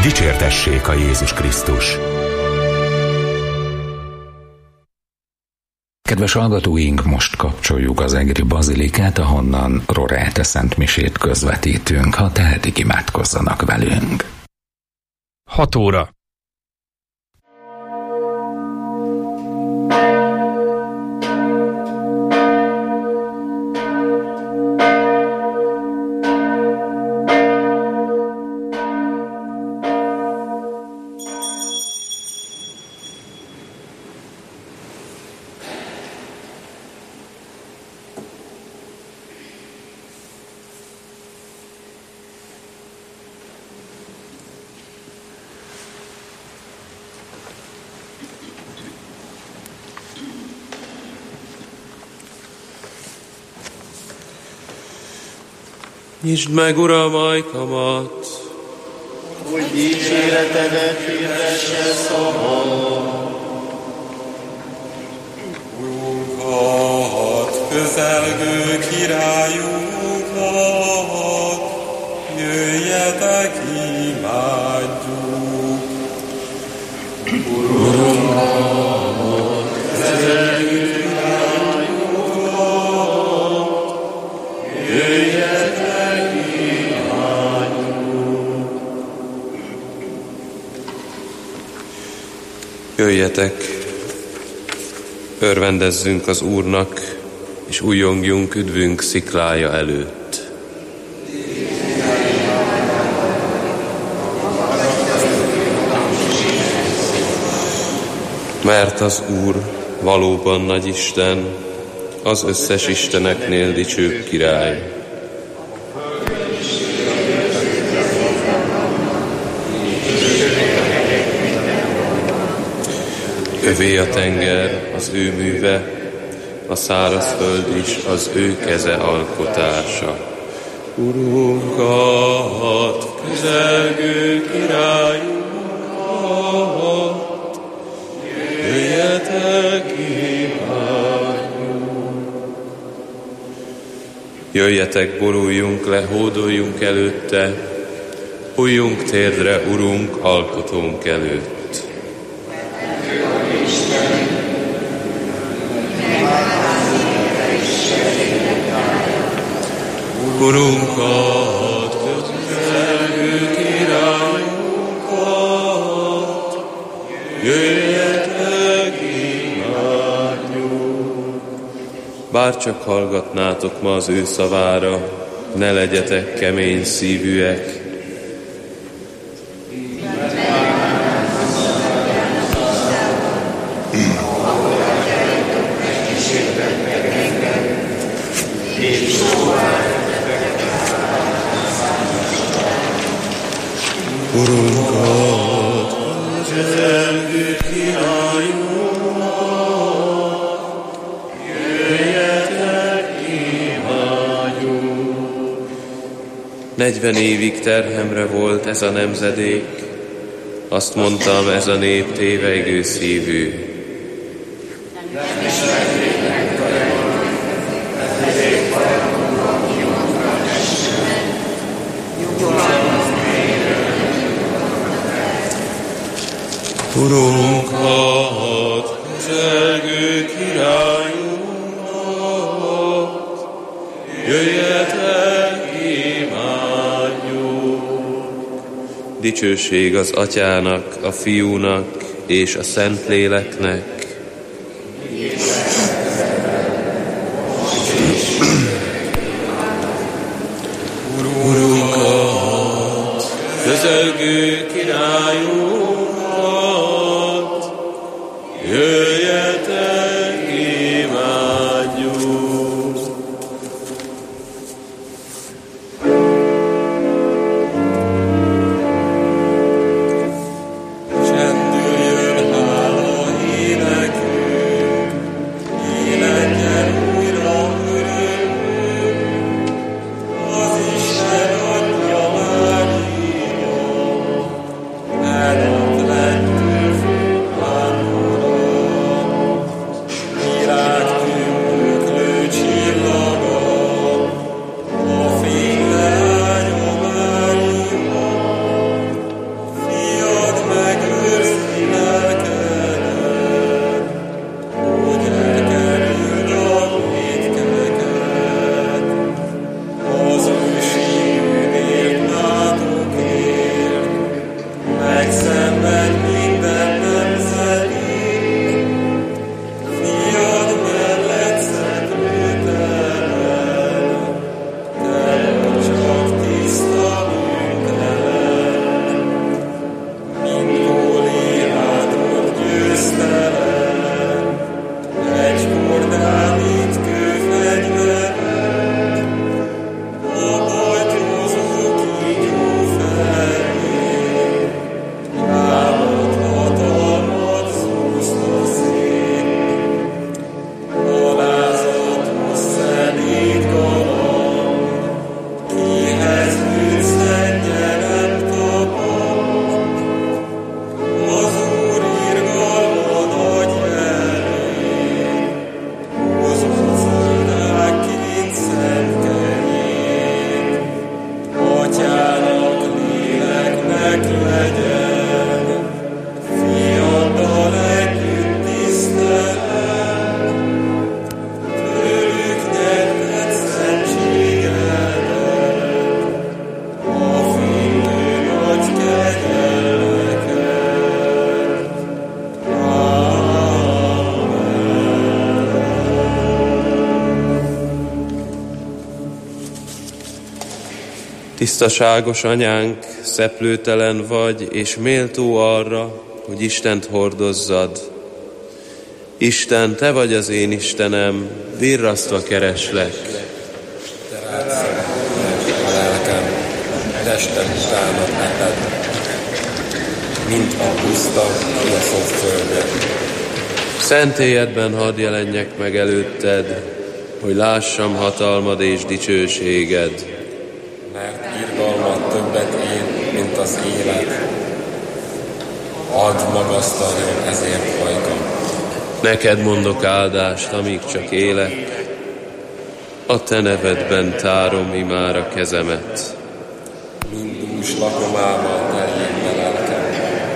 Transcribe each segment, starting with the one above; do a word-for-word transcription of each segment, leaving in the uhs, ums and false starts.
Dicsértessék a Jézus Krisztus! Kedves hallgatóink, most kapcsoljuk az egri bazilikát, ahonnan Rorate szentmisét közvetítünk. Ha tehetik, imádkozzanak velünk. Hat óra. Nyisd meg, Uram, ajkamat, hogy dicséretedet hirdesse szavam. Urunkat, közelgő királyunkat, jöjjetek, imádjuk. Urunkat, közelgő királyunkat, jöjjetek, imádjuk. Jöjjetek, örvendezzünk az Úrnak, és újjongjunk üdvünk sziklája előtt. Mert az Úr valóban nagy Isten, az összes isteneknél dicsőbb király. Övé a tenger, az ő műve, a szárazföld is az ő keze alkotása. Urunkat, közelgő királyunkat, jöjjetek, imádjuk. Jöjjetek, boruljunk le, hódoljunk előtte, hulljunk térdre, Urunk, alkotónk előtt. Urunkat, közelgő királyunkat, jöjjetek, imádjuk. Bárcsak hallgatnátok ma az ő szavára, ne legyetek kemény szívűek. Urunkat, közelgő királyunkat, jöjjetek, imádjuk. Negyven évig terhemre volt ez a nemzedék, azt mondtam, ez a nép tévejgő szívű. Urunkat, közelgő királyunkat, jöjjetek, imádjuk. Dicsőség az Atyának, a Fiúnak és a Szentléleknek. Urunkat, közelgő királyunkat, jöjjetek, imádjuk. Csendüljön hála híre, Tisztaságos anyánk, szeplőtelen vagy, és méltó arra, hogy Istent hordozzad. Isten, te vagy az én Istenem, virrasztva kereslek. Te rád szeretnék a lelkem, testem utánat neked, mint a puszta, kiaszott földön. Szentélyedben hadd jelenjek meg előtted, hogy lássam hatalmad és dicsőséged. Mert irgalmat többet ér, mint az élet. Add magasztaljon ezért hajkam. Neked mondok áldást, amíg csak élek, a te nevedben tárom imára kezemet. Mind dús lakomával terjén lelkem.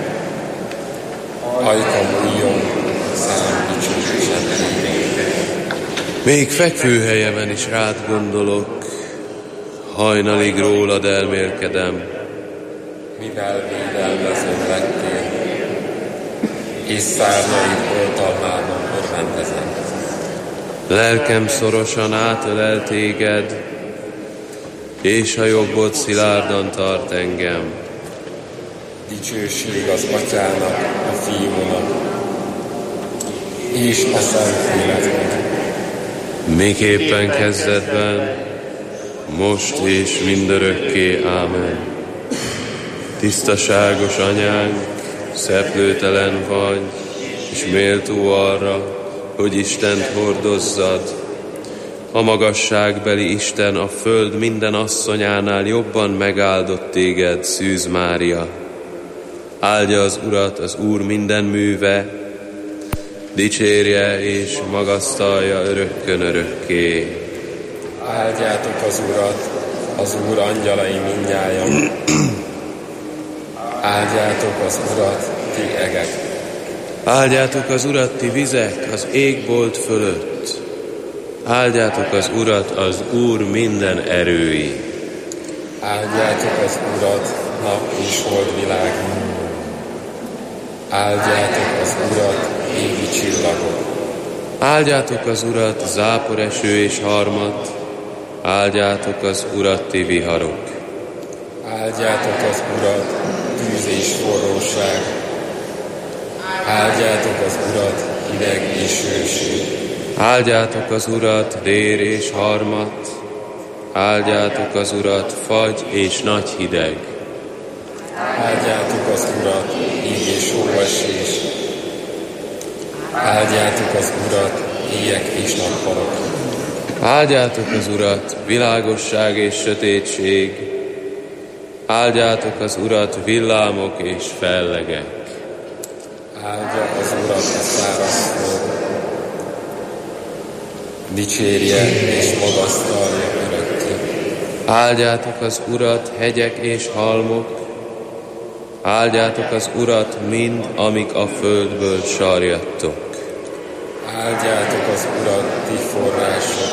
Hajkam újjon, szám dicsőségedben. Még fekvőhelyemen is rád gondolok, hajnalig rólad elmélkedem. Mivel védelmező lettél, és szárnyaid oltalmában örvendezem. Lelkem szorosan átölel téged, és a jobbod szilárdan tart engem. Dicsőség az Atyának, a Fiúnak, és a Szentléleknek. Miképpen kezdetben, most és mindörökké. Ámen. Tisztaságos anyánk, szeplőtelen vagy, és méltó arra, hogy Istent hordozzad. A magasságbeli Isten a föld minden asszonyánál jobban megáldott téged, Szűz Mária. Áldja az Urat az Úr minden műve, dicsérje és magasztalja örökkön örökké. Áldjátok az Urat, az Úr angyalai mindnyájan. Áldjátok az Urat, ti egek. Áldjátok az Urat, ti vizek az égbolt fölött. Áldjátok az Urat, az Úr minden erői. Áldjátok az Urat, nap és holdvilág. Áldjátok az Urat, égi csillagok. Áldjátok az Urat, záporeső és harmat. Áldjátok az Urat, ti viharok. Áldjátok az Urat, tűz és forróság. Áldjátok az Urat, hideg és hőség. Áldjátok az Urat, dér és harmat. Áldjátok az Urat, fagy és nagy hideg. Áldjátok az Urat, így és hóesés. Áldjátok az Urat, éjek és nappalok. Áldjátok az Urat, világosság és sötétség. Áldjátok az Urat, villámok és fellegek. Áldja az Urat a szárazföld. Dicsérje és magasztalja örökké. Áldjátok az Urat, hegyek és halmok. Áldjátok az Urat, mind, amik a földből sarjadtok. Áldjátok az Urat, ti források.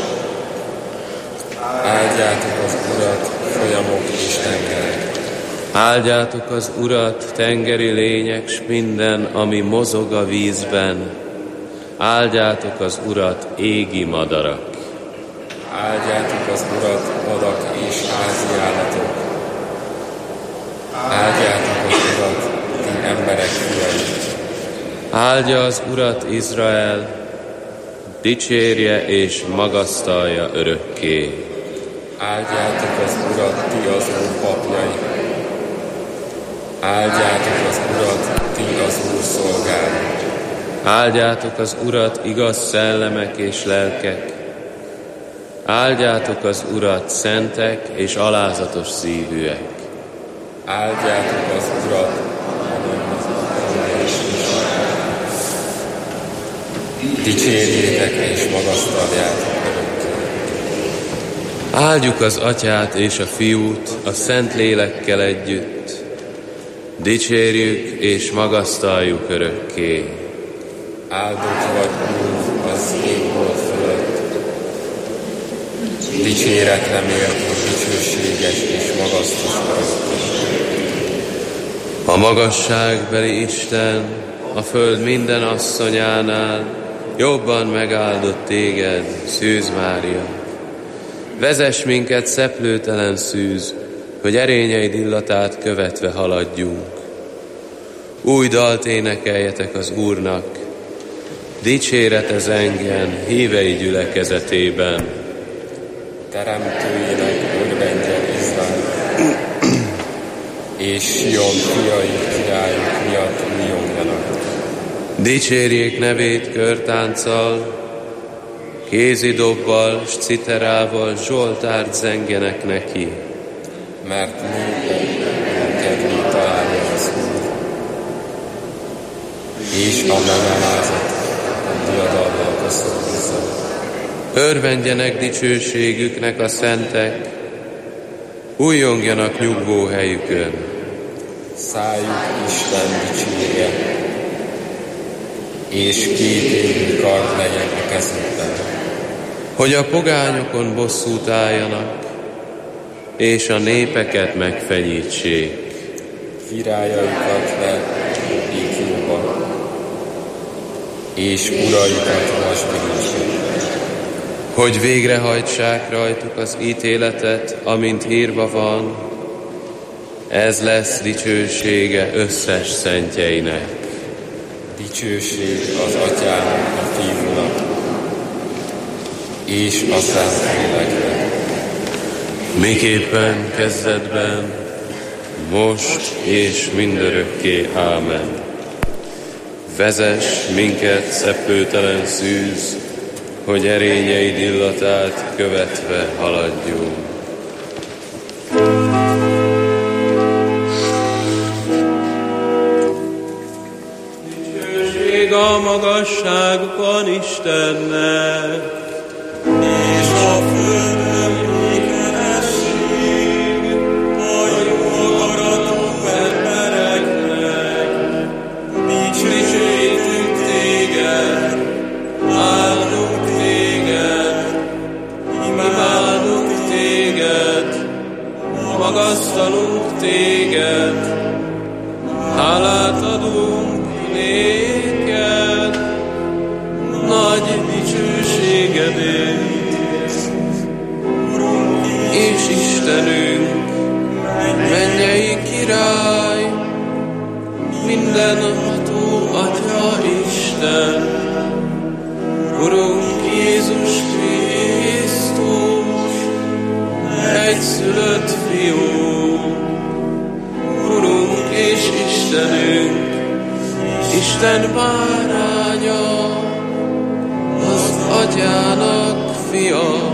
Áldjátok az Urat, folyamok és tengerek. Áldjátok az Urat, tengeri lények, s minden, ami mozog a vízben. Áldjátok az Urat, égi madarak. Áldjátok az Urat, vadak és házi állatok. Áldjátok az Urat, ti emberek fiai. Áldja az Urat Izrael, dicsérje és magasztalja örökké. Áldjátok az Urat, ti az Úr papjai. Áldjátok az Urat, ti az Úr szolgái. Áldjátok az Urat, igaz szellemek és lelkek. Áldjátok az Urat, szentek és alázatos szívűek. Áldjátok az Urat, dicsérjétek és magasztaljátok örökké. Áldjuk az Atyát és a Fiút a Szent Lélekkel együtt. Dicsérjük és magasztaljuk örökké. Áldott vagy Úr az égbolt fölött. Dicséretre méltó, dicsőséges és magasztos örökké. A magasságbeli Isten a föld minden asszonyánál jobban megáldott téged, Szűz Mária. Vezess minket, szeplőtelen szűz, hogy erényeid illatát követve haladjunk. Új dalt énekeljetek az Úrnak, dicsérete zengjen hívei gyülekezetében. Teremtőjének örvendjen Izrael, és Sion fiai királyok miatt újongjanak. Dicsérjék nevét körtánccal, kézidobbal s citerával zsoltárt zengjenek neki. Mert népek kedvé találja az Úr, és a megalázat a diadalmal köszönözze. Örvendjenek dicsőségüknek a szentek, újjongjanak nyugvó helyükön. Szálljuk Isten dicsérje, és kétélű kard legyen a kezükben. Hogy a pogányokon bosszút álljanak, és a népeket megfenyítsék. Királyaikat le ékjóba, és uraikat vasbirúsba. Hogy végrehajtsák rajtuk az ítéletet, amint írva van, ez lesz dicsősége összes szentjeinek. Dicsőség az Atyának, a Fiúnak, és a Szentléleknek. Miképpen kezdetben, most és mindörökké. Ámen. Vezess minket szeplőtelen szűz, hogy erényeid illatát követve haladjunk. Dicsőség a magasságban Istennek, és a földön békesség a jó akaratú embereknek. Dicsőítünk téged, áldunk téged, imádunk téged, magasztalunk téged, hálát adunk néked, nagy dicsőségedért. És Istenünk, mennyei király, mindenható Atya Isten, Urunk Jézus Krisztus, egyszülött Fiú, Urunk és Istenünk, Isten báránya, az Atyának fia.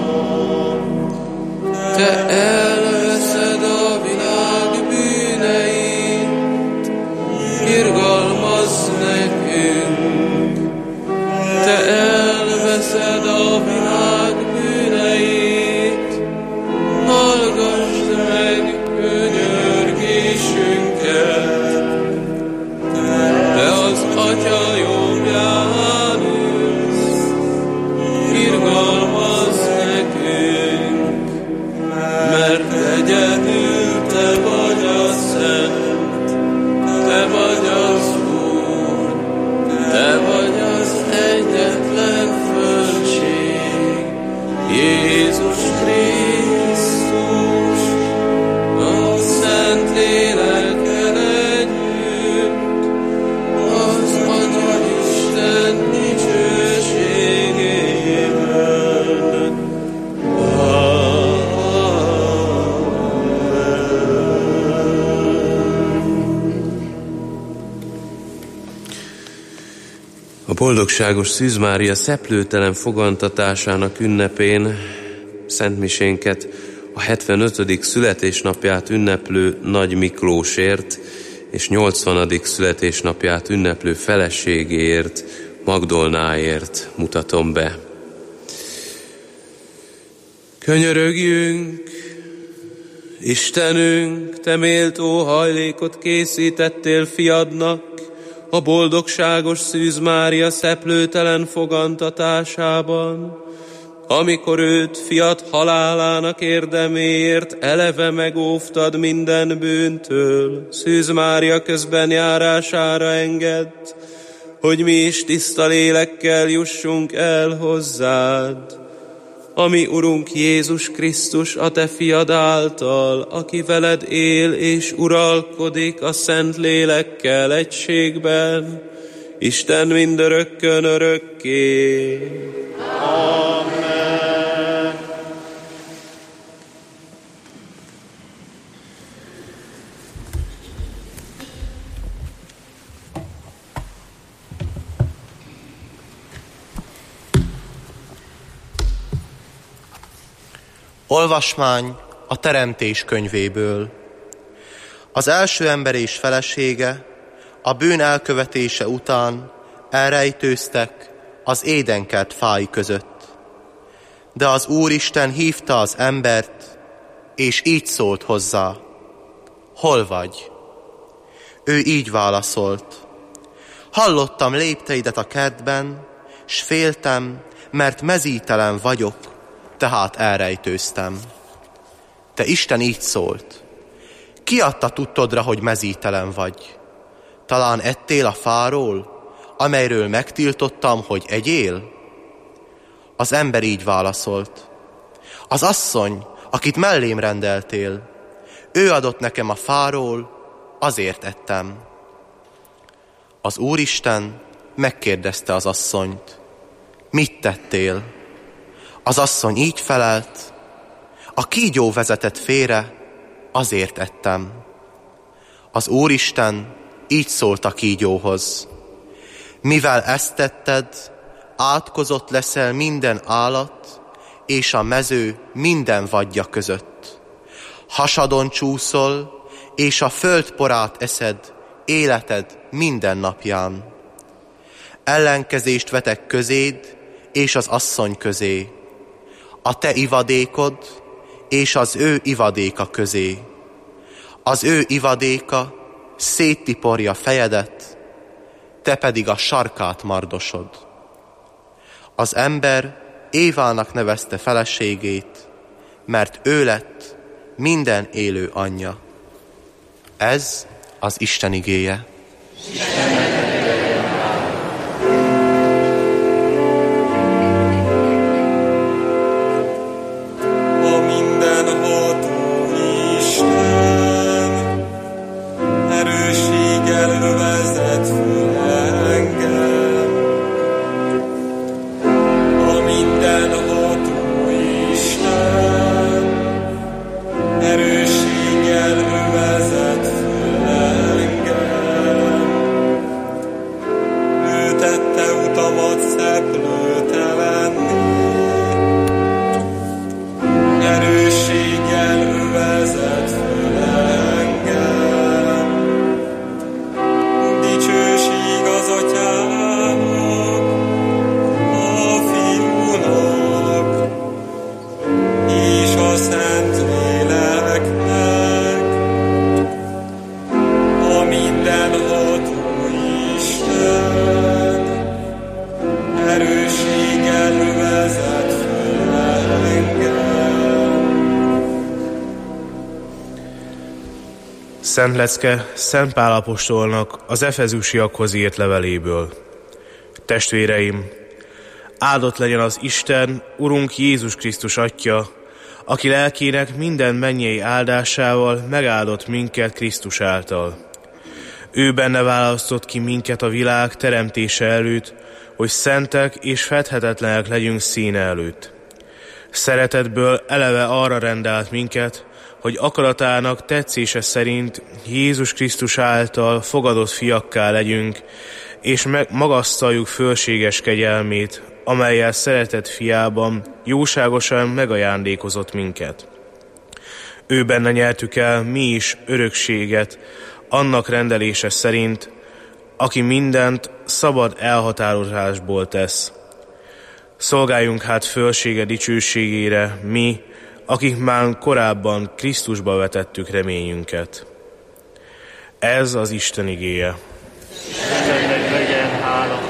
Te elveszed a világ bűneit, irgalmazz nekünk. Te elveszed a világ bűneit, hallgass meg könyörgésünket. Te az Atya jobbján ülsz, irgalmazz nekünk, mert egyedül te vagy a Szent, te vagy az Úr, te vagy az egyetlen földség, Jézus Krisztus, a Szent Lélekkel együtt, az Atya Isten dicsőségében. A boldogságos Szűz Mária szeplőtelen fogantatásának ünnepén szentmisénket a hetvenötödik születésnapját ünneplő Nagy Miklósért és nyolcvanadik születésnapját ünneplő feleségéért, Magdolnáért mutatom be. Könyörögjünk, Istenünk, te méltó hajlékot készítettél fiadnak, a boldogságos Szűz Mária szeplőtelen fogantatásában, amikor őt fiat halálának érdeméért eleve megóvtad minden bűntől, Szűz Mária közben járására engedd, hogy mi is tiszta lélekkel jussunk el hozzád. ami Urunk Jézus Krisztus, a Te fiad által, aki veled él és uralkodik a Szent Lélekkel egységben, Isten mindörökkön örökké. Amen. Olvasmány a Teremtés könyvéből. Az első ember és felesége a bűn elkövetése után elrejtőztek az édenkert fái között. De az Úristen hívta az embert, és így szólt hozzá: hol vagy? Ő így válaszolt: hallottam lépteidet a kertben, s féltem, mert mezítelen vagyok, tehát elrejtőztem. De Isten így szólt: ki adta tudtodra, hogy mezítelen vagy? Talán ettél a fáról, amelyről megtiltottam, hogy egyél? Az ember így válaszolt: az asszony, akit mellém rendeltél, ő adott nekem a fáról, azért ettem. Az Úristen megkérdezte az asszonyt: mit tettél? Az asszony így felelt: a kígyó vezetett félre, azért ettem. Az Úristen így szólt a kígyóhoz: mivel ezt tetted, átkozott leszel minden állat és a mező minden vadja között. Hasadon csúszol, és a föld porát eszed életed minden napján. Ellenkezést vetek közéd és az asszony közé, a te ivadékod és az ő ivadéka közé. Az ő ivadéka széttiporja fejedet, te pedig a sarkát mardosod. Az ember Évának nevezte feleségét, mert ő lett minden élő anyja. Ez az Isten igéje. Szent lecke Szent Pál apostolnak az efezusiakhoz írt leveléből. Testvéreim, áldott legyen az Isten, Urunk Jézus Krisztus Atya, aki lelkének minden mennyei áldásával megáldott minket Krisztus által. Ő benne választott ki minket a világ teremtése előtt, hogy szentek és fedhetetlenek legyünk színe előtt. Szeretetből eleve arra rendelt minket, hogy akaratának tetszése szerint Jézus Krisztus által fogadott fiakká legyünk, és magasztaljuk fölséges kegyelmét, amellyel szeretett fiában jóságosan megajándékozott minket. Ő benne nyertük el mi is örökséget, annak rendelése szerint, aki mindent szabad elhatározásból tesz. Szolgáljunk hát fölsége dicsőségére mi, akik már korábban Krisztusba vetettük reményünket. Ez az Isten igéje. Istennek legyen hála.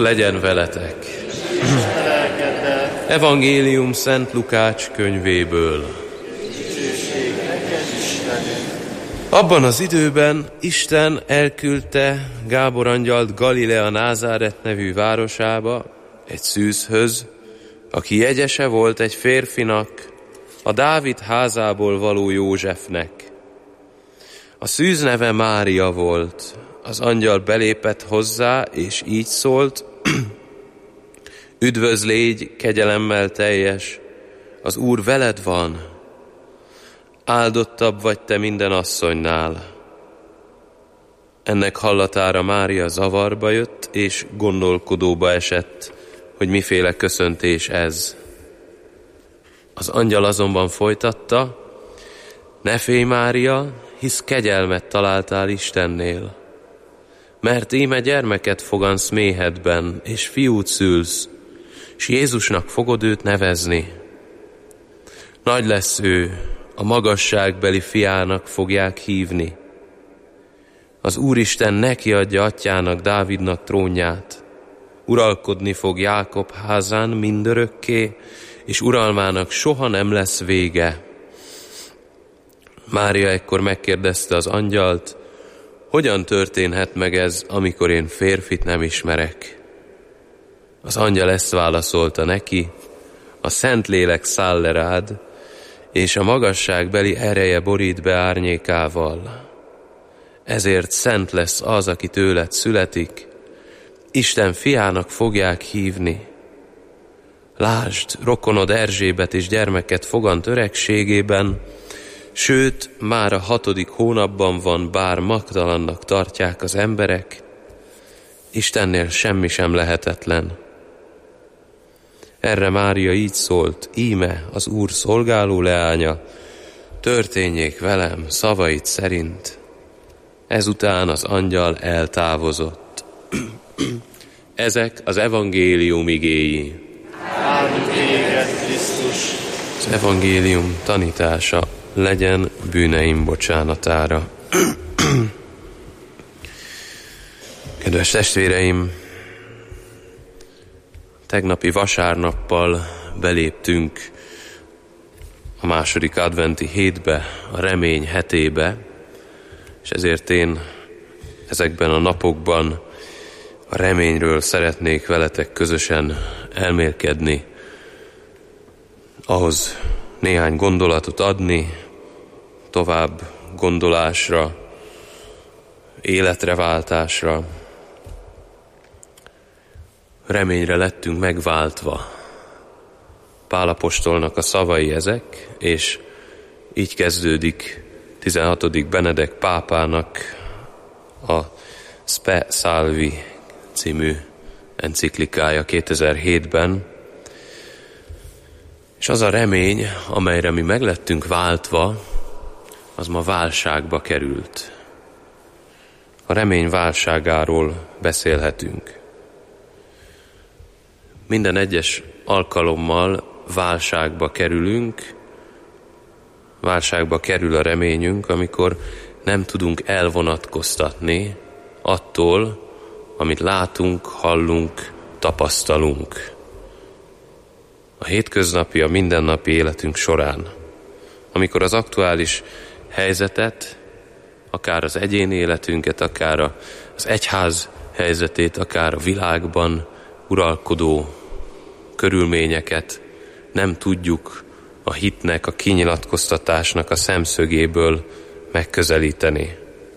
legyen veletek! Evangélium Szent Lukács könyvéből. Abban az időben Isten elküldte Gábor angyalt Galilea Názáret nevű városába, egy szűzhöz, aki jegyese volt egy férfinak, a Dávid házából való Józsefnek. A szűz neve Mária volt. Az angyal belépett hozzá, és így szólt: Üdvözl légy, kegyelemmel teljes, az Úr veled van. Áldottabb vagy te minden asszonynál. Ennek hallatára Mária zavarba jött, és gondolkodóba esett, hogy miféle köszöntés ez. Az angyal azonban folytatta: Ne félj, Mária, hisz kegyelmet találtál Istennél. Mert íme gyermeket fogansz méhedben, és fiút szülsz, s Jézusnak fogod őt nevezni. Nagy lesz ő, a magasságbeli fiának fogják hívni. Az Úristen neki adja atyának, Dávidnak trónját. Uralkodni fog Jákob házán mindörökké, és uralmának soha nem lesz vége. Mária ekkor megkérdezte az angyalt: Hogyan történhet meg ez, amikor én férfit nem ismerek? Az angyal ezt válaszolta neki: A Szentlélek száll le rád, és a magasságbeli ereje borít be árnyékával. Ezért szent lesz az, aki tőled születik, Isten fiának fogják hívni. Lásd, rokonod Erzsébet is gyermeket fogant öregségében, sőt, már a hatodik hónapban van, bár magtalannak tartják az emberek, Istennél semmi sem lehetetlen. Erre Mária így szólt: Íme az Úr szolgáló leánya, történjék velem szavait szerint. Ezután az angyal eltávozott. Ezek az evangélium igéi. Áldjuk téged, Krisztus! Az evangélium tanítása legyen bűneim bocsánatára. Kedves testvéreim, tegnapi vasárnappal beléptünk a második adventi hétbe, a remény hetébe, és ezért én ezekben a napokban a reményről szeretnék veletek közösen elmélkedni, ahhoz néhány gondolatot adni, tovább gondolásra, életre váltásra. Reményre lettünk megváltva. Pál apostolnak a szavai ezek, és így kezdődik tizenhatodik Benedek pápának a Spe Salvi című enciklikája kétezer-hétben, és az a remény, amelyre mi meglettünk váltva, az ma válságba került. A remény válságáról beszélhetünk. Minden egyes alkalommal válságba kerülünk, válságba kerül a reményünk, amikor nem tudunk elvonatkoztatni attól, amit látunk, hallunk, tapasztalunk. A hétköznapi, a mindennapi életünk során, amikor az aktuális helyzetet, akár az egyéni életünket, akár az egyház helyzetét, akár a világban uralkodó körülményeket nem tudjuk a hitnek, a kinyilatkoztatásnak a szemszögéből megközelíteni.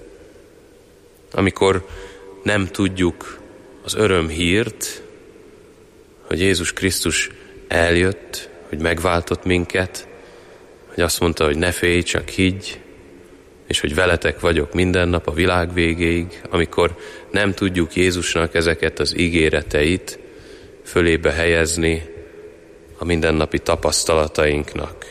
Amikor nem tudjuk az örömhírt, hogy Jézus Krisztus eljött, hogy megváltott minket, hogy azt mondta, hogy ne félj, csak higgy, és hogy veletek vagyok minden nap a világ végéig, amikor nem tudjuk Jézusnak ezeket az ígéreteit fölébe helyezni a mindennapi tapasztalatainknak.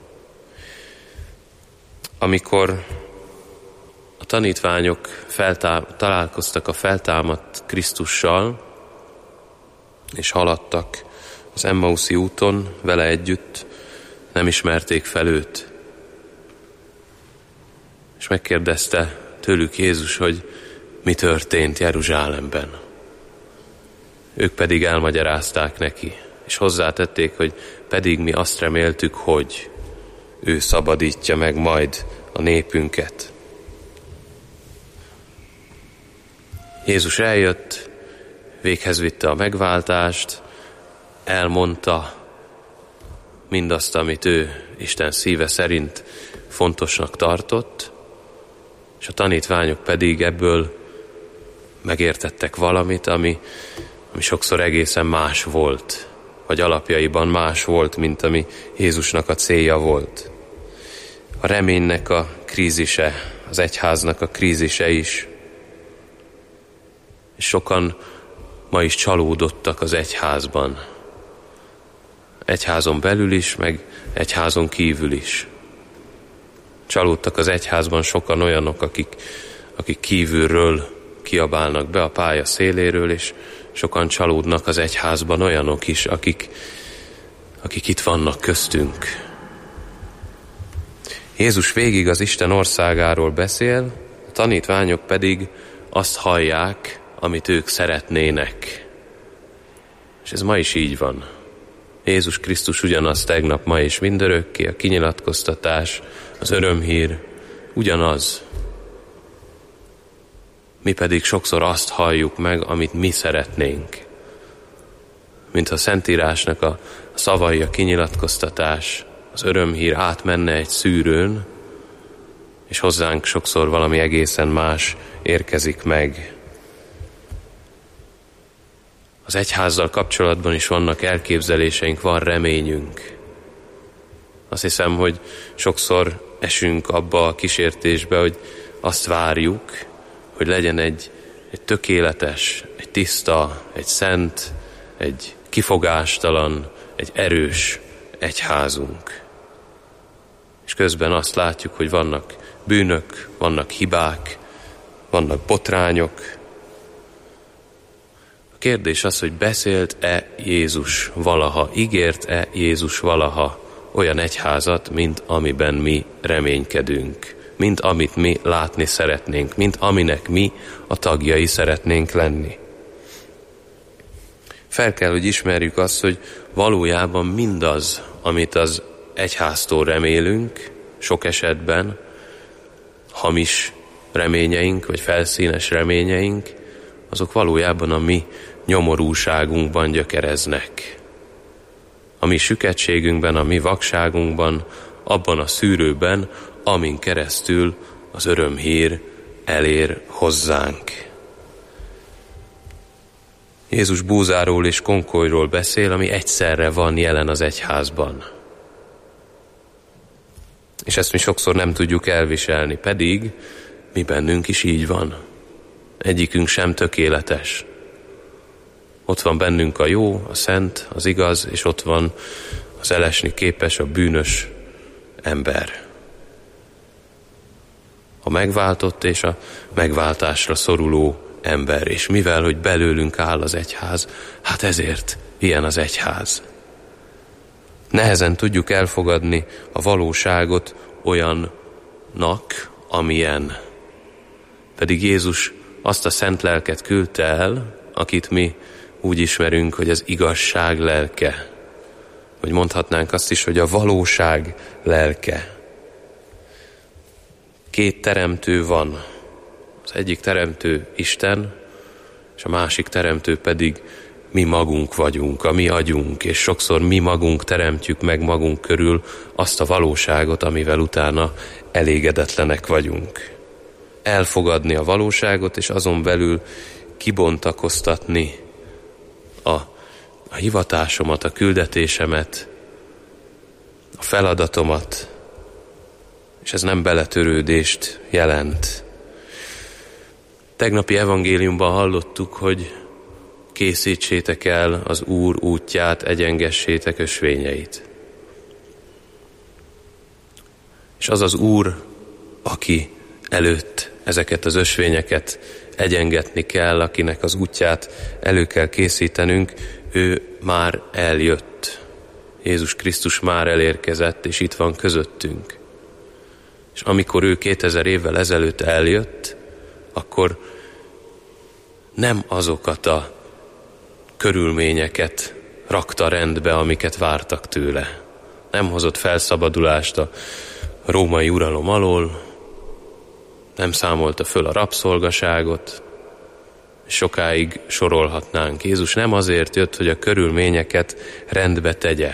Amikor a tanítványok feltá- találkoztak a feltámadt Krisztussal, és haladtak az Emmauszi úton vele együtt, nem ismerték fel őt. És megkérdezte tőlük Jézus, hogy mi történt Jeruzsálemben. Ők pedig elmagyarázták neki, és hozzátették, hogy pedig mi azt reméltük, hogy ő szabadítja meg majd a népünket. Jézus eljött, véghez vitte a megváltást, elmondta mindazt, amit ő Isten szíve szerint fontosnak tartott, és a tanítványok pedig ebből megértettek valamit, ami, ami sokszor egészen más volt, vagy alapjaiban más volt, mint ami Jézusnak a célja volt. A reménynek a krízise, az egyháznak a krízise is. És sokan ma is csalódottak az egyházban. Egyházon belül is, meg egyházon kívül is. Csalódtak az egyházban sokan olyanok, akik, akik kívülről kiabálnak be a pálya széléről, és sokan csalódnak az egyházban olyanok is, akik, akik itt vannak köztünk. Jézus végig az Isten országáról beszél, a tanítványok pedig azt hallják, amit ők szeretnének. És ez ma is így van. Jézus Krisztus ugyanaz tegnap, ma és mindörökké, a kinyilatkoztatás, az örömhír, ugyanaz. Mi pedig sokszor azt halljuk meg, amit mi szeretnénk. Mint a Szentírásnak a szavai, a kinyilatkoztatás, az örömhír átmenne egy szűrőn, és hozzánk sokszor valami egészen más érkezik meg. Az egyházzal kapcsolatban is vannak elképzeléseink, van reményünk. Azt hiszem, hogy sokszor esünk abba a kísértésbe, hogy azt várjuk, hogy legyen egy, egy tökéletes, egy tiszta, egy szent, egy kifogástalan, egy erős egyházunk. És közben azt látjuk, hogy vannak bűnök, vannak hibák, vannak botrányok. A kérdés az, hogy beszélt-e Jézus valaha, ígért-e Jézus valaha olyan egyházat, mint amiben mi reménykedünk, mint amit mi látni szeretnénk, mint aminek mi a tagjai szeretnénk lenni. Fel kell, hogy ismerjük azt, hogy valójában mindaz, amit az egyháztól remélünk, sok esetben hamis reményeink, vagy felszínes reményeink, azok valójában a mi nyomorúságunkban gyökereznek. A mi süketségünkben, a mi vakságunkban, abban a szűrőben, amin keresztül az örömhír elér hozzánk. Jézus búzáról és konkolyról beszél, ami egyszerre van jelen az egyházban. És ezt mi sokszor nem tudjuk elviselni, pedig mi bennünk is így van. Egyikünk sem tökéletes. Ott van bennünk a jó, a szent, az igaz, és ott van az elesni képes, a bűnös ember. A megváltott és a megváltásra szoruló ember. És mivel, hogy belőlünk áll az egyház, hát ezért ilyen az egyház. Nehezen tudjuk elfogadni a valóságot olyannak, amilyen. Pedig Jézus azt a szent lelket küldte el, akit mi úgy ismerünk, hogy az igazság lelke. Vagy mondhatnánk azt is, hogy a valóság lelke. Két teremtő van. Az egyik teremtő Isten, és a másik teremtő pedig mi magunk vagyunk, a mi agyunk, és sokszor mi magunk teremtjük meg magunk körül azt a valóságot, amivel utána elégedetlenek vagyunk. Elfogadni a valóságot, és azon belül kibontakoztatni a, a hivatásomat, a küldetésemet, a feladatomat, és ez nem beletörődést jelent. Tegnapi evangéliumban hallottuk, hogy készítsétek el az Úr útját, egyengessétek ösvényeit. És az az Úr, aki előtt ezeket az ösvényeket egyengetni kell, akinek az útját elő kell készítenünk, ő már eljött. Jézus Krisztus már elérkezett, és itt van közöttünk. És amikor ő kétezer évvel ezelőtt eljött, akkor nem azokat a körülményeket rakta rendbe, amiket vártak tőle. Nem hozott felszabadulást a római uralom alól, nem számolta föl a rabszolgaságot, sokáig sorolhatnánk. Jézus nem azért jött, hogy a körülményeket rendbe tegye,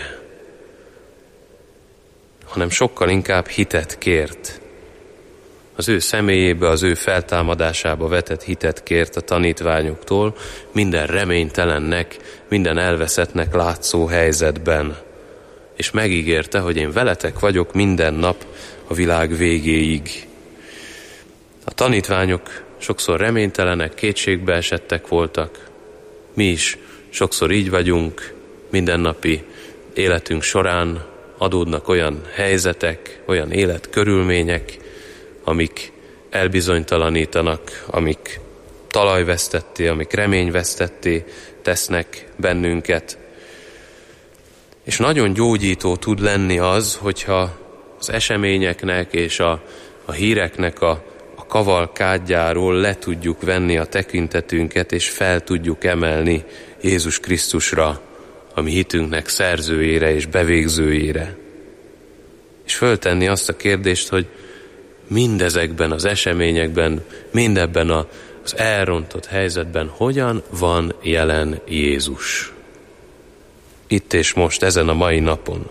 hanem sokkal inkább hitet kért. Az ő személyébe, az ő feltámadásába vetett hitet kért a tanítványoktól minden reménytelennek, minden elveszettnek látszó helyzetben. És megígérte, hogy én veletek vagyok minden nap a világ végéig. A tanítványok sokszor reménytelenek, kétségbe esettek voltak. Mi is sokszor így vagyunk, mindennapi életünk során adódnak olyan helyzetek, olyan életkörülmények, amik elbizonytalanítanak, amik talajvesztetté, amik reményvesztetté tesznek bennünket. És nagyon gyógyító tud lenni az, hogyha az eseményeknek és a, a híreknek a, a kavalkádjáról le tudjuk venni a tekintetünket, és fel tudjuk emelni Jézus Krisztusra, a mi hitünknek szerzőjére és bevégzőjére. És föltenni azt a kérdést, hogy mindezekben az eseményekben, mindebben az elrontott helyzetben hogyan van jelen Jézus? Itt és most, ezen a mai napon.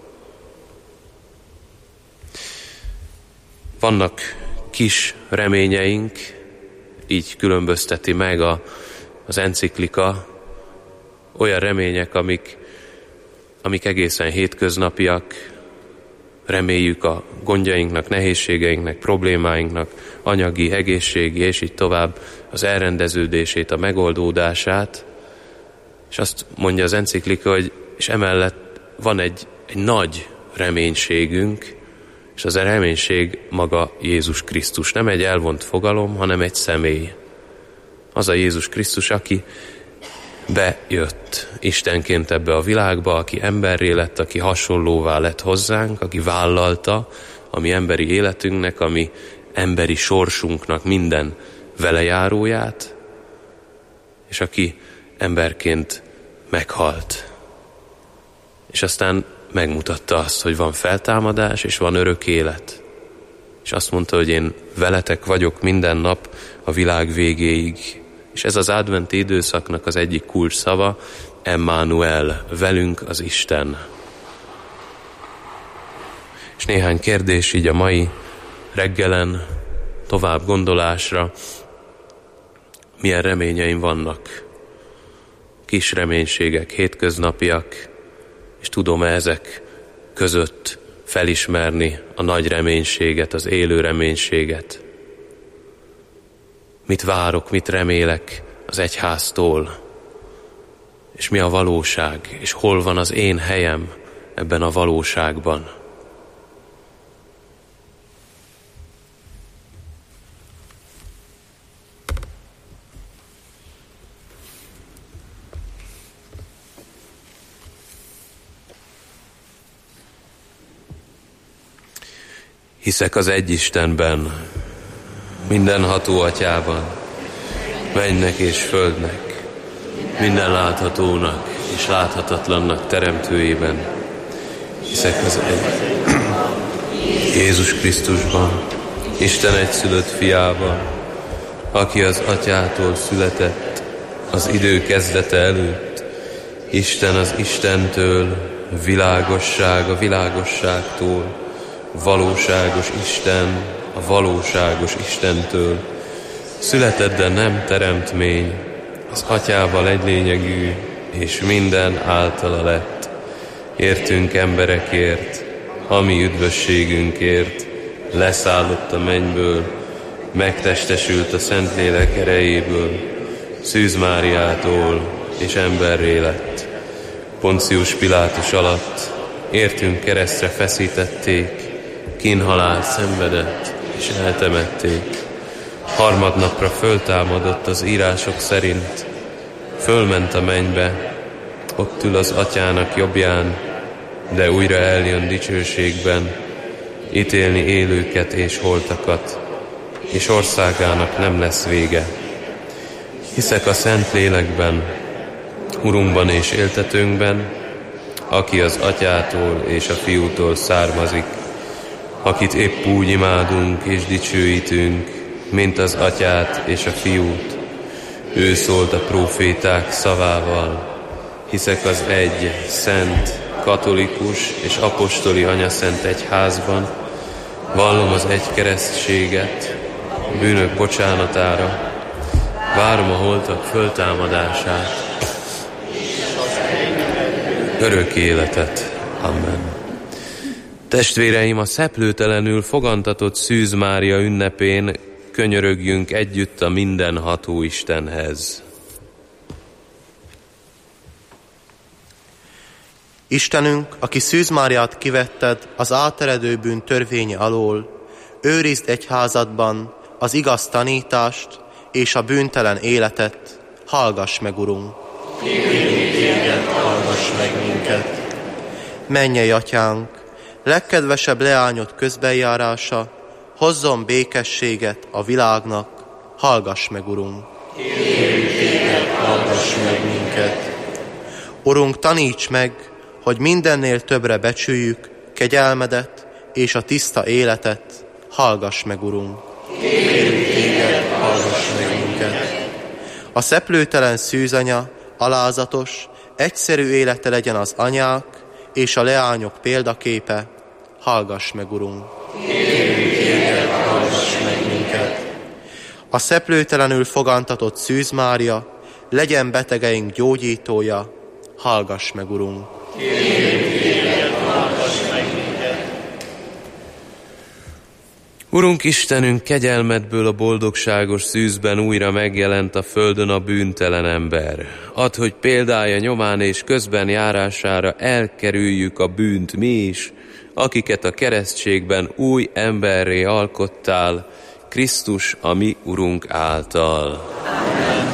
Vannak kis reményeink, így különbözteti meg a, az enciklika, olyan remények, amik, amik egészen hétköznapiak, reméljük a gondjainknak, nehézségeinknek, problémáinknak, anyagi, egészségi, és így tovább az elrendeződését, a megoldódását. És azt mondja az enciklika, hogy és emellett van egy, egy nagy reménységünk, és az a reménység maga Jézus Krisztus. Nem egy elvont fogalom, hanem egy személy. Az a Jézus Krisztus, aki bejött Istenként ebbe a világba, aki emberré lett, aki hasonlóvá lett hozzánk, aki vállalta a mi emberi életünknek, a mi emberi sorsunknak minden velejáróját, és aki emberként meghalt. És aztán megmutatta azt, hogy van feltámadás, és van örök élet. És azt mondta, hogy én veletek vagyok minden nap a világ végéig. És ez az adventi időszaknak az egyik kulcs szava, Emmanuel, velünk az Isten. És néhány kérdés így a mai reggelen tovább gondolásra. Milyen reményeim vannak? Kis reménységek, hétköznapiak, és tudom-e ezek között felismerni a nagy reménységet, az élő reménységet? Mit várok, mit remélek az egyháztól? És mi a valóság? És hol van az én helyem ebben a valóságban? Hiszek az egy Istenben, mindenható Atyában, mennynek és földnek, minden láthatónak és láthatatlannak teremtőjében. Hiszek az egy Jézus Krisztusban, Isten egyszülött fiában, aki az Atyától született az idő kezdete előtt, Isten az Istentől, világosság a világosságtól, valóságos Isten a valóságos Istentől, született, de nem teremtmény, az Atyával egy lényegű, és minden általa lett. Értünk emberekért, a mi üdvösségünkért, leszállott a mennyből, megtestesült a Szentlélek erejéből, Szűz Máriától, és emberré lett. Poncius Pilátus alatt értünk keresztre feszítették, kínhalált szenvedett, és eltemették. Harmadnapra föltámadott az írások szerint, fölment a mennybe, ott ül az Atyának jobbján, de újra eljön dicsőségben, ítélni élőket és holtakat, és országának nem lesz vége. Hiszek a Szent Lélekben, Urunkban és éltetőnkben, aki az Atyától és a Fiútól származik, akit épp úgy imádunk és dicsőítünk, mint az Atyát és a Fiút. Ő szólt a próféták szavával: hiszek az egy, szent, katolikus és apostoli anyaszent egyházban, vallom az egy keresztséget, bűnök bocsánatára, várom a holtak föltámadását, örök életet. Amen. Testvéreim, a szeplőtelenül fogantatott Szűz Mária ünnepén könyörögjünk együtt a mindenható Istenhez. Istenünk, aki Szűz Máriát kivetted az áteredő bűn törvénye alól, őrizd egyházadban az igaz tanítást és a bűntelen életet. Hallgass meg, Urunk! Kérünk téged, hallgass meg minket! Mennyei Atyánk, legkedvesebb leányod közbenjárása hozzon békességet a világnak. Hallgass meg, Urunk! Kérünk téged, hallgass meg minket! Urunk, taníts meg, hogy mindennél többre becsüljük kegyelmedet és a tiszta életet. Hallgass meg, Urunk! Kérünk téged, hallgass meg minket! A szeplőtelen szűzanya alázatos, egyszerű élete legyen az anyák és a leányok példaképe. Hallgass meg, Urunk! Kérünk téged, hallgass meg minket! A szeplőtelenül fogantatott Szűz Mária legyen betegeink gyógyítója. Hallgass meg, Urunk! Kérünk téged, hallgass meg minket! Urunk Istenünk, kegyelmedből a boldogságos szűzben újra megjelent a földön a bűntelen ember. Add, hogy példája nyomán és közben járására elkerüljük a bűnt mi is, akiket a keresztségben új emberré alkottál, Krisztus a mi Urunk által. Amen.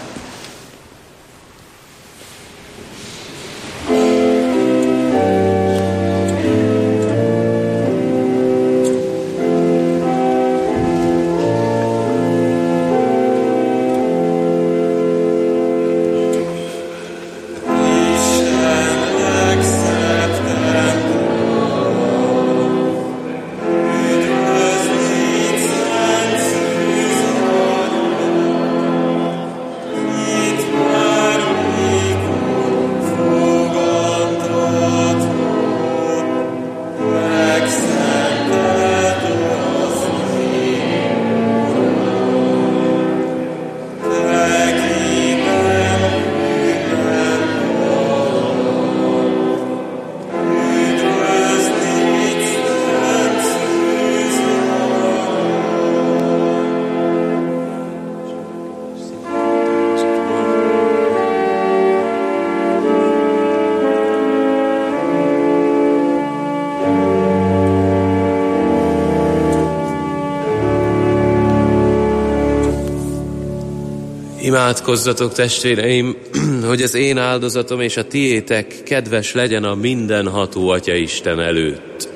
Imádkozzatok, testvéreim, hogy az én áldozatom és a tiétek kedves legyen a mindenható Atya Isten előtt.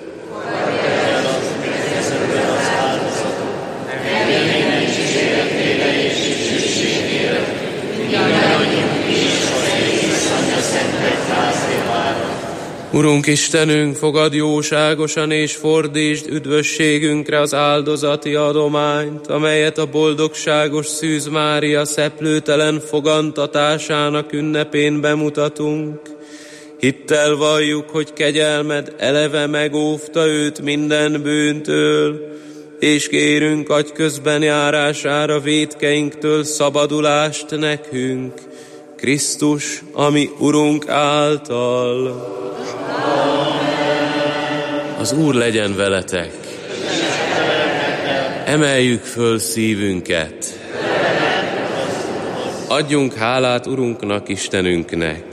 Urunk Istenünk, fogad jóságosan és fordítsd üdvösségünkre az áldozati adományt, amelyet a boldogságos Szűz Mária szeplőtelen fogantatásának ünnepén bemutatunk. Hittel valljuk, hogy kegyelmed eleve megóvta őt minden bűntől, és kérünk, adj közben járására vétkeinktől szabadulást nekünk, Krisztus, ami Urunk által. Az Úr legyen veletek. Emeljük föl szívünket. Adjunk hálát Urunknak, Istenünknek.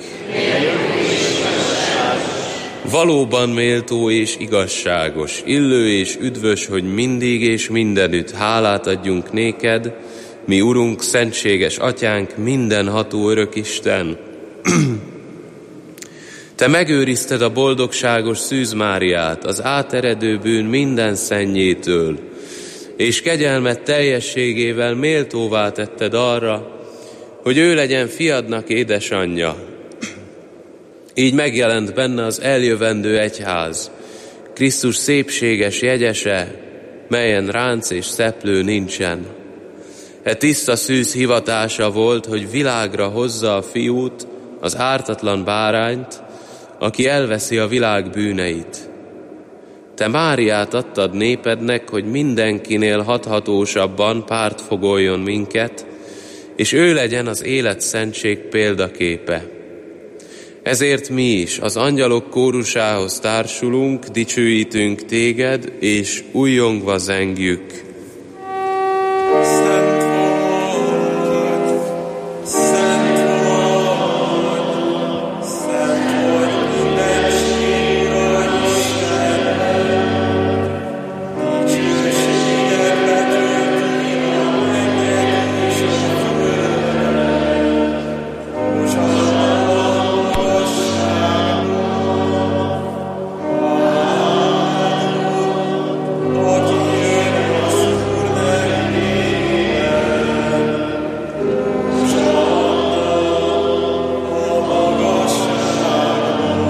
Valóban méltó és igazságos, illő és üdvös, hogy mindig és mindenütt hálát adjunk néked, mi Urunk, szentséges Atyánk, mindenható örök Isten. Te megőrizted a boldogságos Szűz Máriát az áteredő bűn minden szennyétől, és kegyelmed teljességével méltóvá tetted arra, hogy ő legyen fiadnak édesanyja. Így megjelent benne az eljövendő egyház, Krisztus szépséges jegyese, melyen ránc és szeplő nincsen. E tiszta szűz hivatása volt, hogy világra hozza a fiút, az ártatlan bárányt, aki elveszi a világ bűneit. Te Máriát adtad népednek, hogy mindenkinél hathatósabban párt fogoljon minket, és ő legyen az élet szentség példaképe. Ezért mi is az angyalok kórusához társulunk, dicsőítünk téged, és újjongva zengjük. Szent vagy, szent vagy, szent vagy, mindenség vagy Istenben. Dicsőséget betölti a mennyek és a földön. Hozsanna a magasságban. Aki jön az Úr nevében. Hozsanna a magasságban.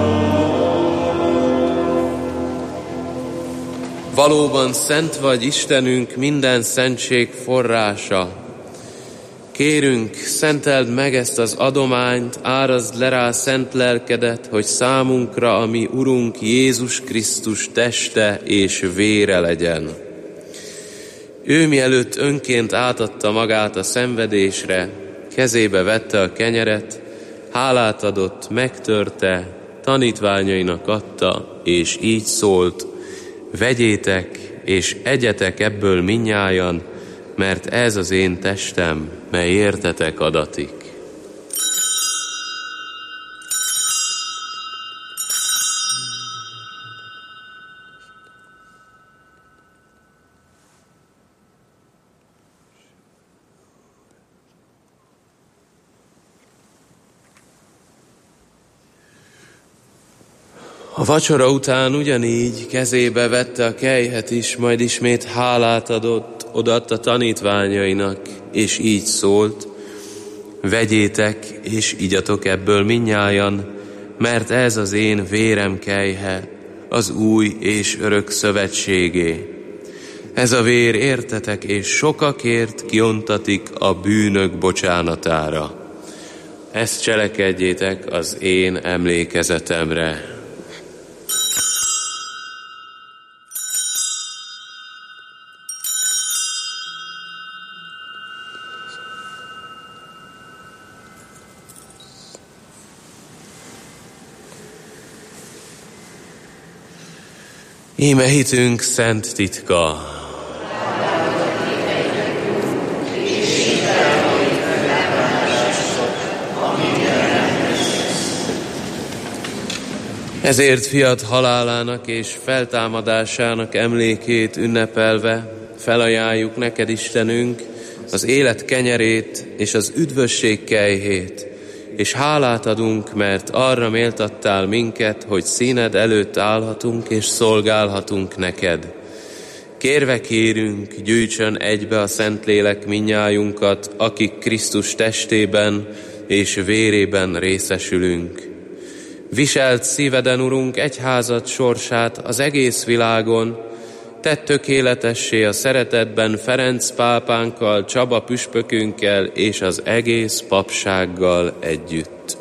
Valóban szent vagy Istenünk, minden szentség forrása. Kérünk, szenteld meg ezt az adományt, árazd le rá szent lelkedet, hogy számunkra a mi Urunk Jézus Krisztus teste és vére legyen. Ő mielőtt önként átadta magát a szenvedésre, kezébe vette a kenyeret, hálát adott, megtörte, tanítványainak adta, és így szólt: vegyétek és egyetek ebből mindnyájan, mert ez az én testem, mely értetek adatik. A vacsora után ugyanígy kezébe vette a kelyhet is, majd ismét hálát adott, odaadta tanítványainak, és így szólt: vegyétek és igyatok ebből mindnyájan, mert ez az én vérem kelyhe, az új és örök szövetségé. Ez a vér értetek és sokakért kiontatik a bűnök bocsánatára. Ezt cselekedjétek az én emlékezetemre. Íme hitünk szent titka. Ezért fiat halálának és feltámadásának emlékét ünnepelve felajánljuk neked, Istenünk, az élet kenyerét és az üdvösség kelyhét, és hálát adunk, mert arra méltattál minket, hogy színed előtt állhatunk és szolgálhatunk neked. Kérve kérünk, gyűjtsön egybe a Szentlélek mindnyájunkat, akik Krisztus testében és vérében részesülünk. Viselt szíveden, Urunk, egyházad sorsát az egész világon, tedd tökéletessé a szeretetben Ferenc pápánkkal, Csaba püspökünkkel és az egész papsággal együtt.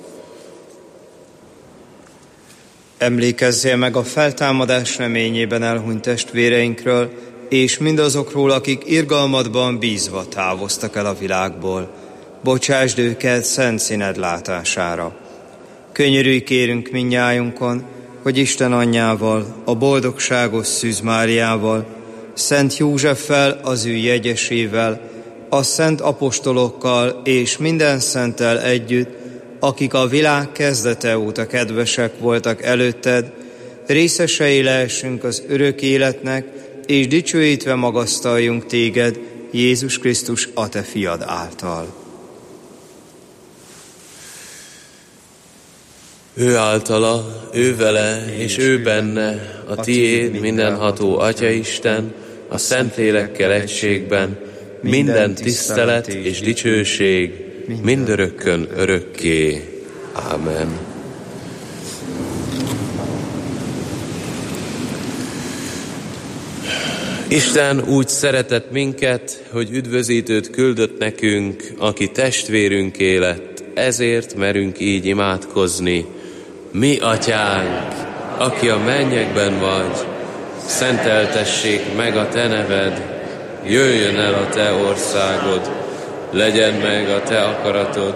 Emlékezzél meg a feltámadás reményében elhunyt testvéreinkről, és mindazokról, akik irgalmadban bízva távoztak el a világból. Bocsásd őket szent színed látására. Könyörülj kérünk mindnyájunkon, hogy Isten anyjával, a boldogságos Szűz Máriával, Szent Józseffel, az ő jegyesével, a szent apostolokkal és minden szenttel együtt, akik a világ kezdete óta kedvesek voltak előtted, részesei lehessünk az örök életnek, és dicsőítve magasztaljunk téged, Jézus Krisztus, a te fiad által. Ő általa, ő vele, és ő benne, a tiéd mindenható Atyaisten, a Szentlélekkel egységben, minden tisztelet és dicsőség mindörökkön örökké. Ámen. Isten úgy szeretett minket, hogy üdvözítőt küldött nekünk, aki testvérünké lett, ezért merünk így imádkozni. Mi atyánk, aki a mennyekben vagy, szenteltessék meg a te neved, jöjjön el a te országod, legyen meg a te akaratod,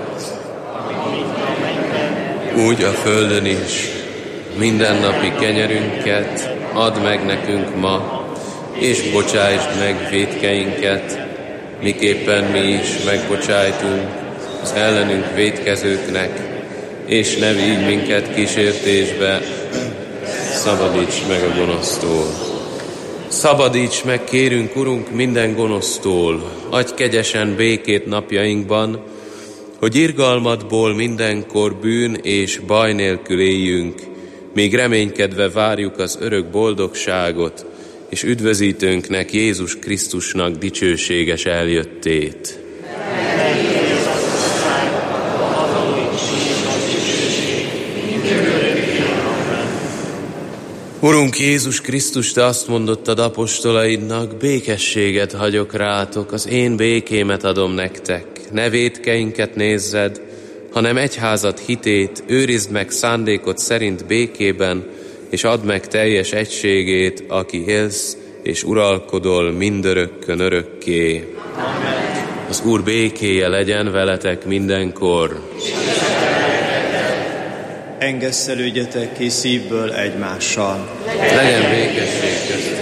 úgy a földön is. Mindennapi kenyerünket add meg nekünk ma, és bocsásd meg vétkeinket, miképpen mi is megbocsájtunk az ellenünk vétkezőknek, és ne vigy minket kísértésbe, szabadíts meg a gonosztól. Szabadíts meg, kérünk, Urunk, minden gonosztól, adj kegyesen békét napjainkban, hogy irgalmadból mindenkor bűn és baj nélkül éljünk, míg reménykedve várjuk az örök boldogságot, és üdvözítőnknek, Jézus Krisztusnak dicsőséges eljöttét. Urunk Jézus Krisztus, te azt mondottad apostolaidnak, békességet hagyok rátok, az én békémet adom nektek. Ne vétkeinket nézzed, hanem egyházad hitét, őrizd meg szándékod szerint békében, és add meg teljes egységét, aki élsz és uralkodol mindörökkön örökké. Amen. Az Úr békéje legyen veletek mindenkor. Engesszelődjetek ki szívből egymással. Legyen békesség köztünk.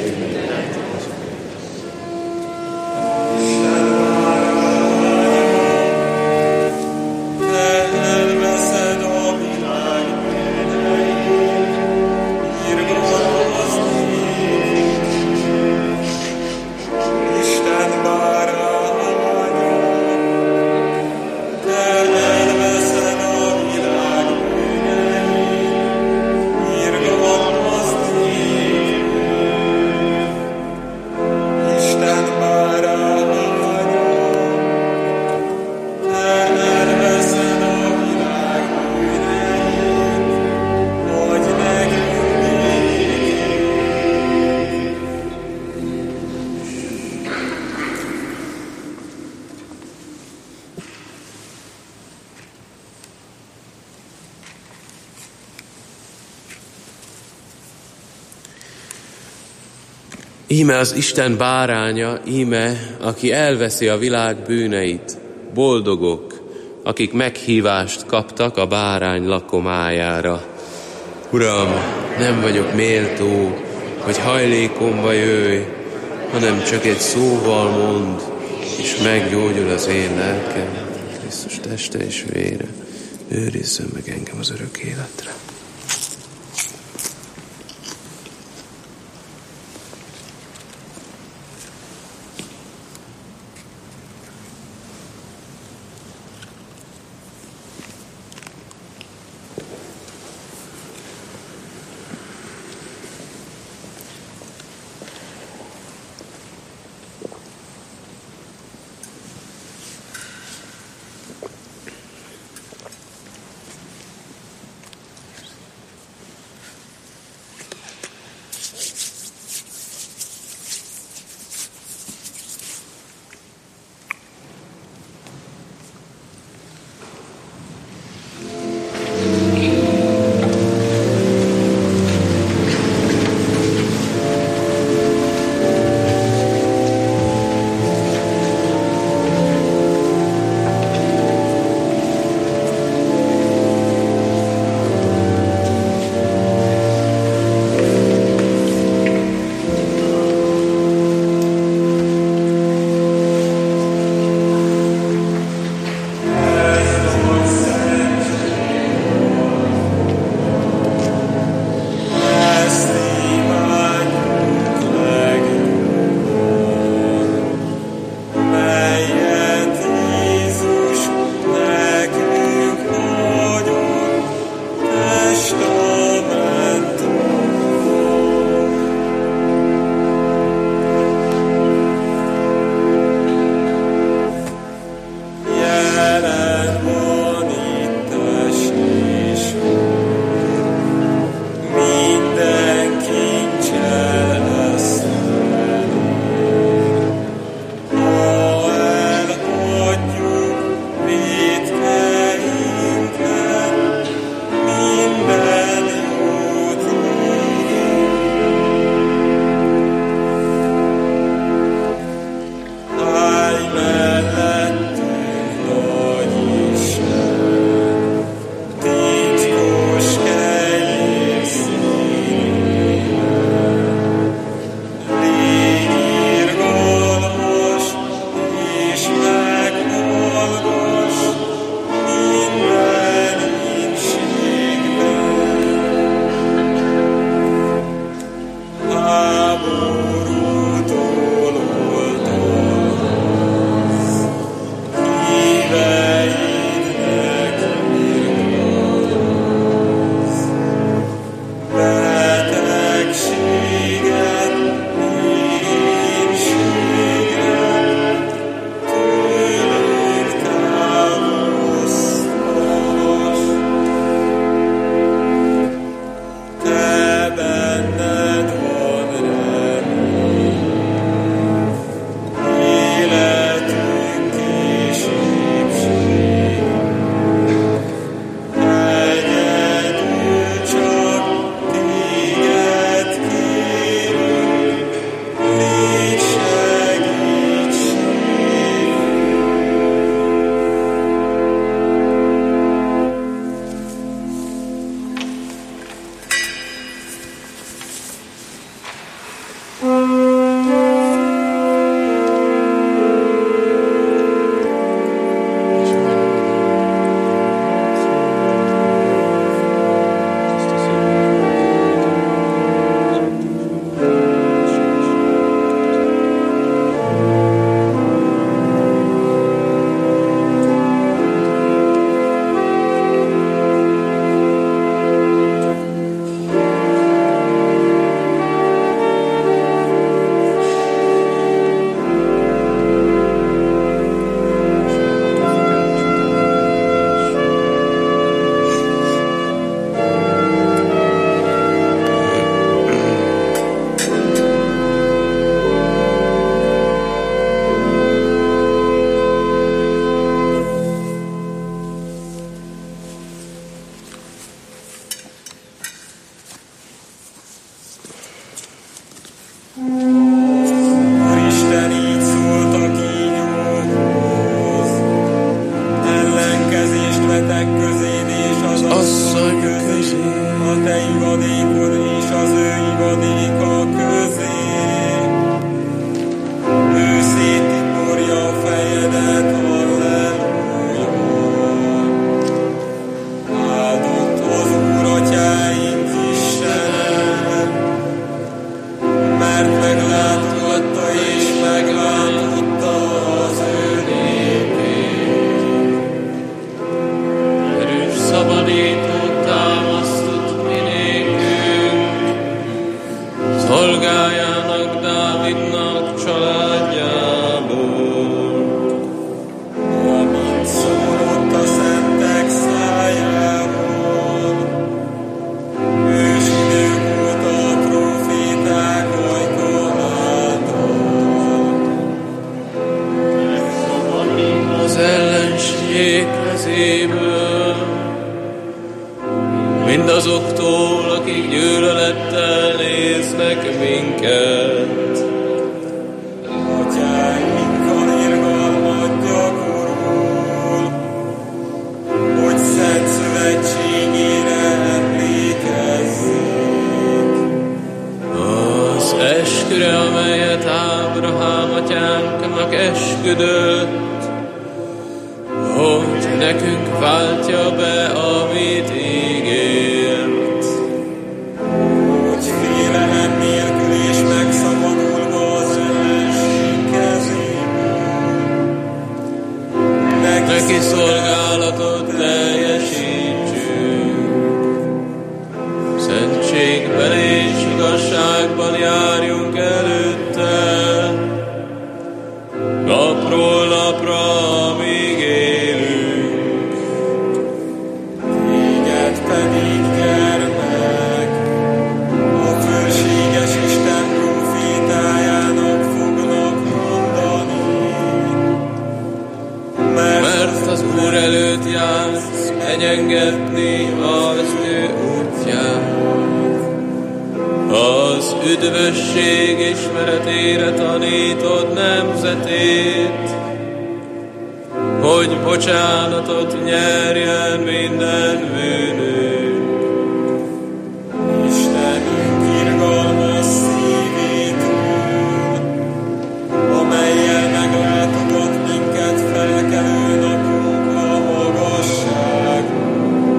Íme az Isten báránya, íme, aki elveszi a világ bűneit. Boldogok, akik meghívást kaptak a bárány lakomájára. Uram, nem vagyok méltó, hogy hajlékomba jöjj, hanem csak egy szóval mondd, és meggyógyul az én lelkem. Krisztus teste és vére, őrizzön meg engem az örök életre. Szövetség kezéből, mindazoktól, akik gyűlölettel néznek minket. Atyáinkkal irgalmat gyakorol, hogy szent szövetségére emlékezzék. Az esküre, amelyet Ábrahám atyánknak esküdött, hogy nekünk váltja be, amit ígért. Hogy félelem nélkül és megszabadulva az ellenség kezéből, neki szolgálatot teljesítsünk. Szentségben és igazságban járjunk előtte, napról napra, amíg élünk. téged pedig, gyermek, a fölséges Isten profétájának fognak mondani. Mert, Mert az Úr előtt jársz, egyengetni az ő útját. Az üdvösség ismeretére tanítod nemzetét, hogy bocsánatot nyerjen minden bűnünk. Istenünk irgalmas szívétől, amellyel meglátogat minket felkelő napunk a magasságból.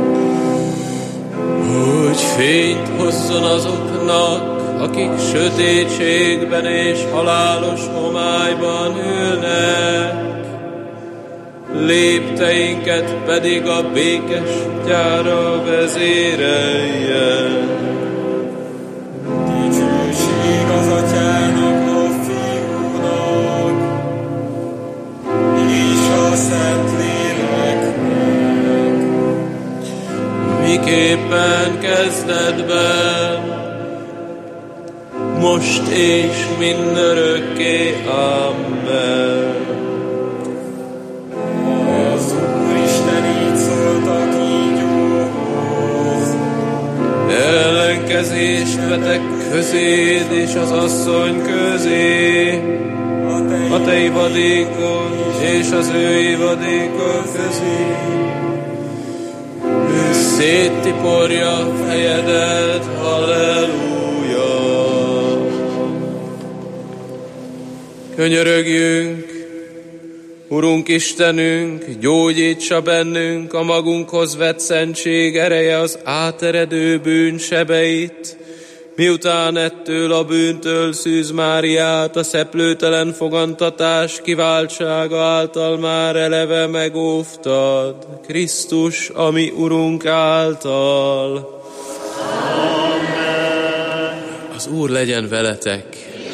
Hogy fényt hozzon azoknak, akik sötétségben és halálos homályban ülnek, lépteinket pedig a békes gyára vezérelje. Dicsőség az Atyának, a Fiúnak, és a Szentléleknek. Miképpen kezdetben, most és mindörökké. Amen. Az Úristen így szólt a kígyóhoz. Ellenkezést vetek közéd és az asszony közé, a te ivadékod és az ő ivadéka közé. Ő széttiporja fejedet, halleluja. Könyörögjünk, Urunk Istenünk, gyógyítsa bennünk a magunkhoz vett szentség ereje az áteredő bűn sebeit, miután ettől a bűntől Szűz Máriát a szeplőtelen fogantatás kiváltsága által már eleve megóvtad, Krisztus, a mi Urunk által. Amen. Az Úr legyen veletek.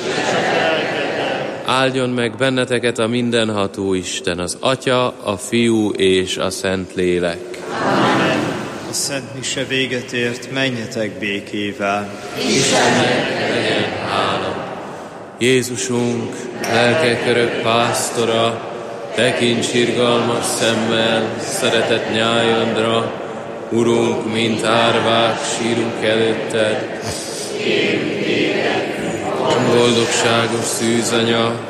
Áldjon meg benneteket a mindenható Isten, az Atya, a Fiú és a Szentlélek. Amen. A Szent Mise véget ért, menjetek békével. Istennek legyen hála. Jézusunk, lelkek örök pásztora, tekints irgalmas szemmel, szeretett nyájadra, Urunk, mint árvák, sírunk előtted. Boldogságos szűzanya,